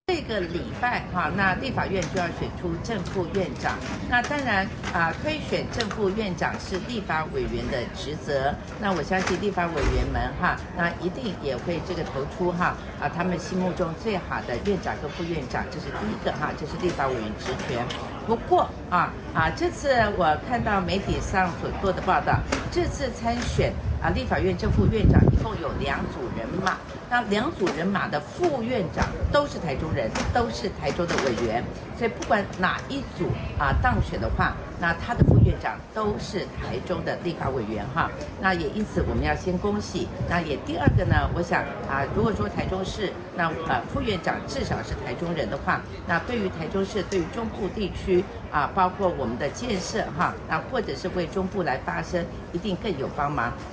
这个礼拜哈，那立法院就要选出正副院长。那当然推选正副院长是立法委员的职责。那我相信立法委员们哈，那一定也会这个投出他们心目中最好的院长跟副院长，这是第一个这是立法委员职权。不过这次我看到媒体上所做的报道，这次参选立法院正副院长一共有2组人马，那2组人马的副院长都是台中人，都是台中的委员，所以不管哪一组当选的话，那他的副院长都是台中的立法委员那也因此我们要先恭喜。那也第二个呢，我想如果说台中市那副院长至少是台中人的话，那对于台中市对于中部地区包括我们的建设那或者是为中部来发声，一定更有帮忙。